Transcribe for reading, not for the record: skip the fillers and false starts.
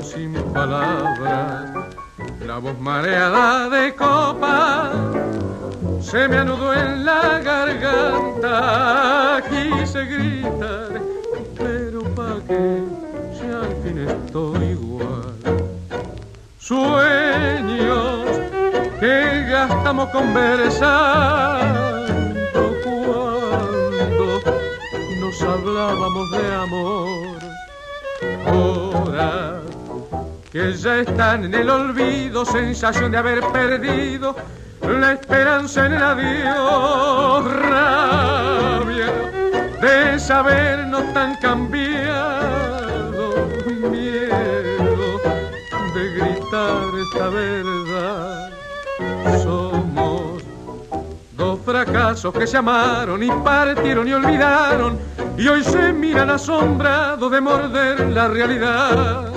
sin palabras, la voz mareada de copa se me anudó en la garganta. Quise gritar, pero pa' qué, si al fin estoy igual. Sueños que gastamos conversando cuando nos hablábamos de amor. Horas que ya están en el olvido, sensación de haber perdido la esperanza en el adiós, rabia de sabernos tan cambiado, miedo de gritar esta verdad. Somos dos fracasos que se amaron y partieron y olvidaron, y hoy se miran asombrados de morder la realidad.